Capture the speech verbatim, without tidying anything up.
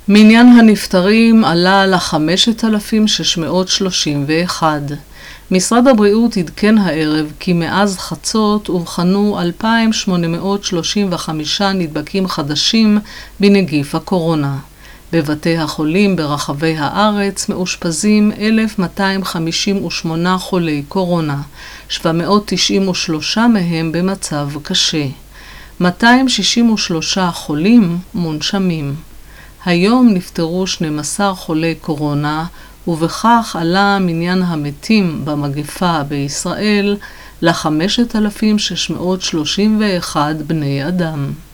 מניין הנפטרים עלה ל-חמשת אלפים שש מאות שלושים ואחת. משרד הבריאות עדכן הערב כי מאז חצות אובחנו אלפיים שמונה מאות שלושים וחמישה נדבקים חדשים בנגיף הקורונה. בבתי החולים ברחבי הארץ מאושפזים אלף מאתיים חמישים ושמונה חולי קורונה, שבע מאות תשעים ושלושה מהם במצב קשה. מאתיים שישים ושלושה חולים מונשמים. היום נפטרו שנים עשר חולי קורונה, ובכך עלה מניין המתים במגפה בישראל ל-חמשת אלפים שש מאות שלושים ואחד בני אדם.